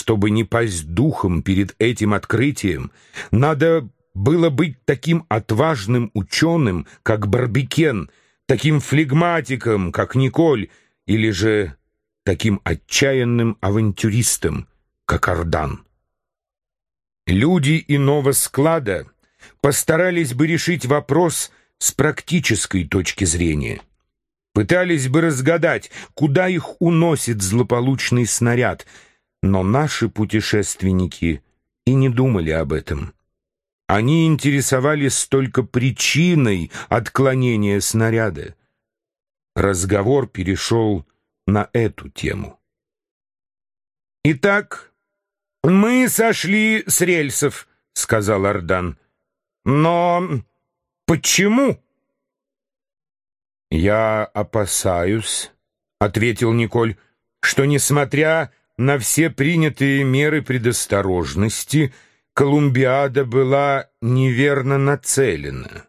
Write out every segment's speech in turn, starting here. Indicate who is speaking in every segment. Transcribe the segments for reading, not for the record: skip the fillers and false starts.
Speaker 1: чтобы не пасть духом перед этим открытием, надо было быть таким отважным ученым, как Барбикен, таким флегматиком, как Николь, или же таким отчаянным авантюристом, как Ардан. Люди иного склада постарались бы решить вопрос с практической точки зрения. Пытались бы разгадать, куда их уносит злополучный снаряд, но наши путешественники и не думали об этом. Они интересовались только причиной отклонения снаряда. Разговор перешел на эту тему. «Итак, мы сошли с рельсов», — сказал Ардан. «Но почему?» «Я опасаюсь», — ответил Николь, «что, несмотря на все принятые меры предосторожности, Колумбиада была неверно нацелена.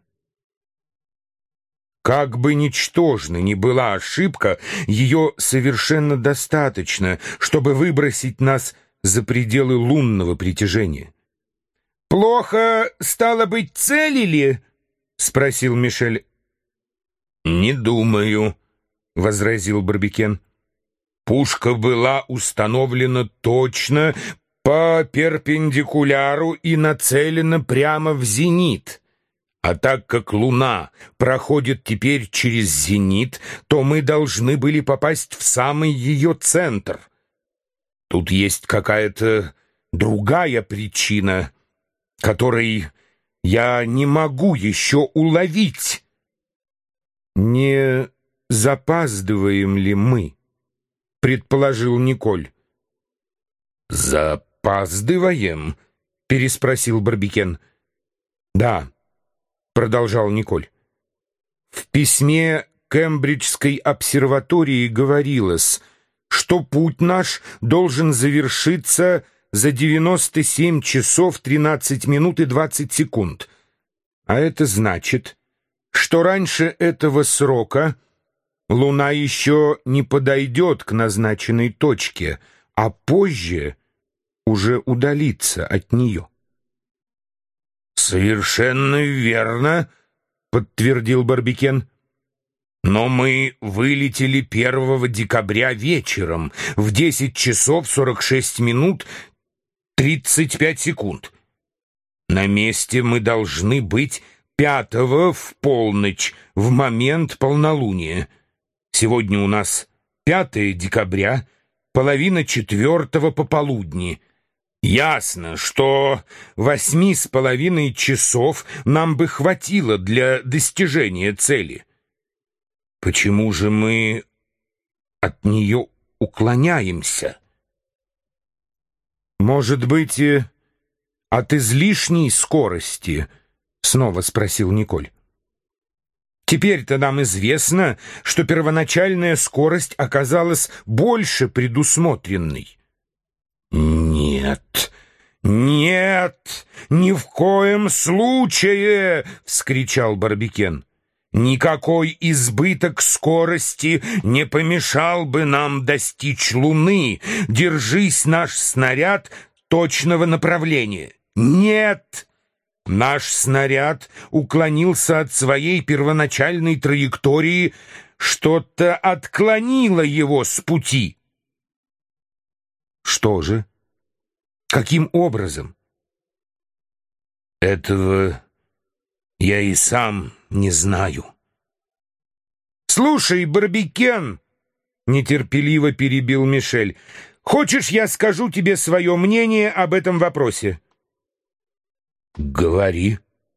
Speaker 1: Как бы ничтожна ни была ошибка, ее совершенно достаточно, чтобы выбросить нас за пределы лунного притяжения». «Плохо, стало быть, целили?» — спросил Мишель. «Не думаю», — возразил Барбикен. «Пушка была установлена точно по перпендикуляру и нацелена прямо в зенит. А так как Луна проходит теперь через зенит, то мы должны были попасть в самый ее центр. Тут есть какая-то другая причина, которой я не могу еще уловить». «Не запаздываем ли мы?» — предположил Николь. «Запаздываем?» — переспросил Барбикен. «Да», — продолжал Николь. «В письме Кембриджской обсерватории говорилось, что путь наш должен завершиться за 97 часов 13 минут и 20 секунд. А это значит, что раньше этого срока Луна еще не подойдет к назначенной точке, а позже уже удалится от нее». «Совершенно верно», — подтвердил Барбикен. «Но мы вылетели 1 декабря вечером в 10 часов 46 минут 35 секунд. На месте мы должны быть 5 в полночь, в момент полнолуния. Сегодня у нас 5 декабря, половина 4 пополудни. Ясно, что 8,5 часов нам бы хватило для достижения цели. Почему же мы от нее уклоняемся?» «Может быть, и от излишней скорости?» — снова спросил Николь. «Теперь-то нам известно, что первоначальная скорость оказалась больше предусмотренной». «Нет, нет, ни в коем случае!» — вскричал Барбикен. «Никакой избыток скорости не помешал бы нам достичь Луны. Держись, наш снаряд, точного направления». «Нет!» Наш снаряд уклонился от своей первоначальной траектории, что-то отклонило его с пути. «Что же? Каким образом?» «Этого я и сам не знаю». «Слушай, Барбикен», — нетерпеливо перебил Мишель, — «хочешь, я скажу тебе свое мнение об этом вопросе?» «Говори».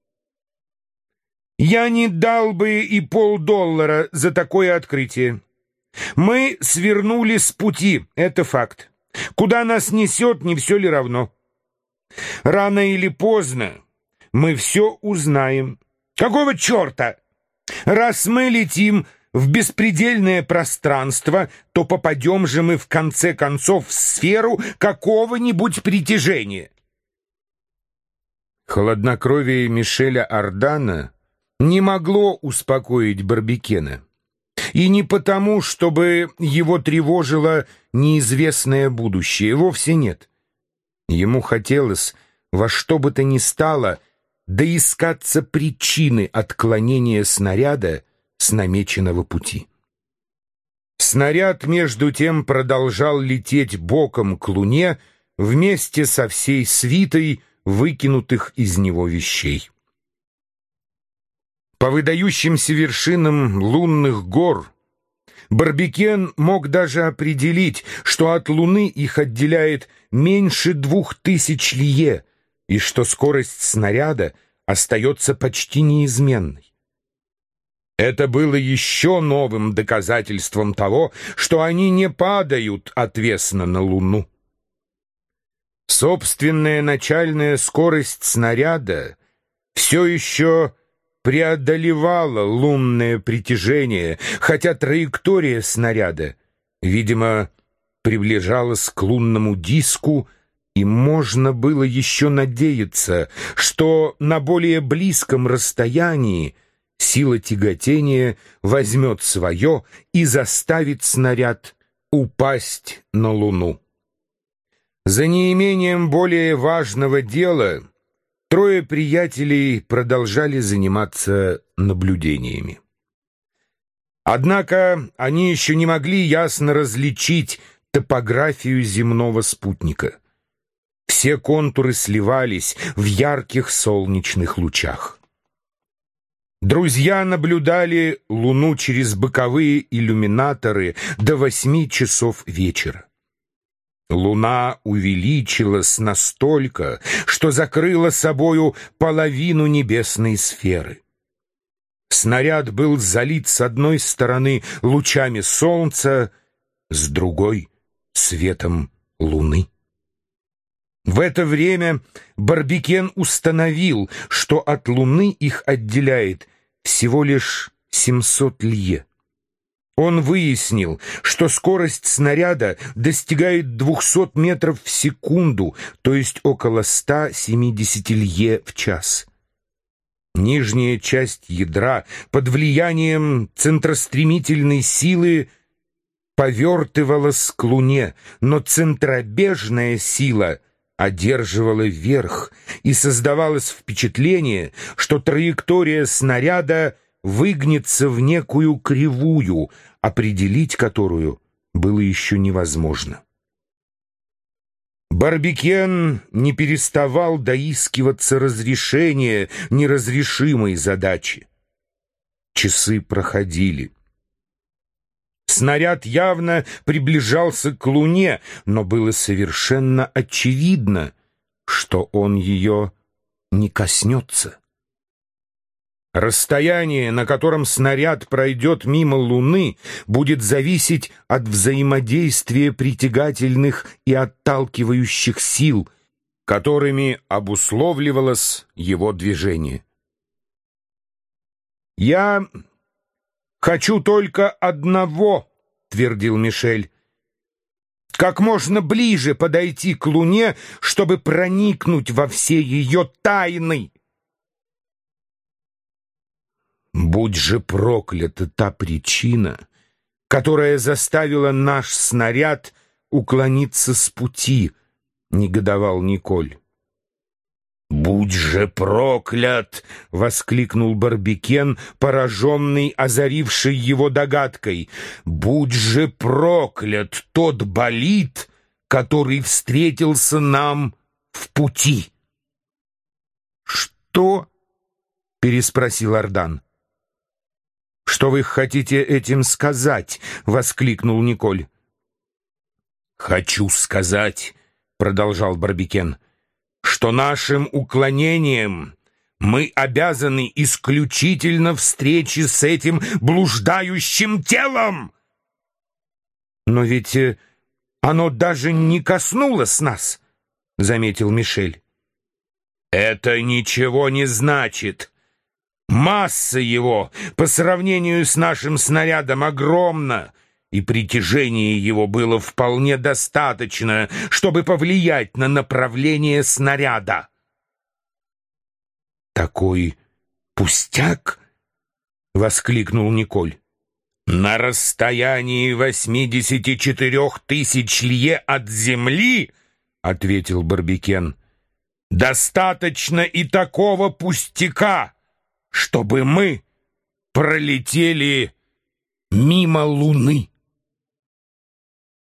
Speaker 1: «Я не дал бы и $5 за такое открытие. Мы свернули с пути, это факт. Куда нас несет, не все ли равно? Рано или поздно мы все узнаем. Какого черта? Раз мы летим в беспредельное пространство, то попадем же мы в конце концов в сферу какого-нибудь притяжения». Хладнокровие Мишеля Ардана не могло успокоить Барбикена. И не потому, чтобы его тревожило неизвестное будущее, вовсе нет. Ему хотелось во что бы то ни стало доискаться причины отклонения снаряда с намеченного пути. Снаряд, между тем, продолжал лететь боком к Луне вместе со всей свитой выкинутых из него вещей. По выдающимся вершинам лунных гор Барбикен мог даже определить, что от Луны их отделяет меньше 2000 лье, и что скорость снаряда остается почти неизменной. Это было еще новым доказательством того, что они не падают отвесно на Луну. Собственная начальная скорость снаряда все еще преодолевала лунное притяжение, хотя траектория снаряда, видимо, приближалась к лунному диску, и можно было еще надеяться, что на более близком расстоянии сила тяготения возьмет свое и заставит снаряд упасть на Луну. За неимением более важного дела трое приятелей продолжали заниматься наблюдениями. Однако они еще не могли ясно различить топографию земного спутника. Все контуры сливались в ярких солнечных лучах. Друзья наблюдали Луну через боковые иллюминаторы до 8 часов вечера. Луна увеличилась настолько, что закрыла собою половину небесной сферы. Снаряд был залит с одной стороны лучами солнца, с другой — светом Луны. В это время Барбикен установил, что от Луны их отделяет всего лишь 700 лье. Он выяснил, что скорость снаряда достигает 200 метров в секунду, то есть около 170 лье в час. Нижняя часть ядра под влиянием центростремительной силы повертывалась к Луне, но центробежная сила одерживала верх, и создавалось впечатление, что траектория снаряда выгнется в некую кривую, определить которую было еще невозможно. Барбикен не переставал доискиваться разрешения неразрешимой задачи. Часы проходили. Снаряд явно приближался к Луне, но было совершенно очевидно, что он ее не коснется. Расстояние, на котором снаряд пройдет мимо Луны, будет зависеть от взаимодействия притягательных и отталкивающих сил, которыми обусловливалось его движение. «Я хочу только одного», — твердил Мишель, — «как можно ближе подойти к Луне, чтобы проникнуть во все ее тайны». «Будь же проклята та причина, которая заставила наш снаряд уклониться с пути», — негодовал Николь. «Будь же проклят!» — воскликнул Барбикен, пораженный озарившей его догадкой. «Будь же проклят тот болид, который встретился нам в пути!» «Что?» — переспросил Ардан. «Что вы хотите этим сказать?» — воскликнул Николь. «Хочу сказать», — продолжал Барбикен, «что нашим уклонением мы обязаны исключительно встрече с этим блуждающим телом». «Но ведь оно даже не коснулось нас», — заметил Мишель. «Это ничего не значит. Масса его по сравнению с нашим снарядом огромна, и притяжение его было вполне достаточно, чтобы повлиять на направление снаряда». «Такой пустяк?» — воскликнул Николь. «На расстоянии 84 000 лье от земли», ответил Барбикен. «Достаточно и такого пустяка, чтобы мы пролетели мимо Луны».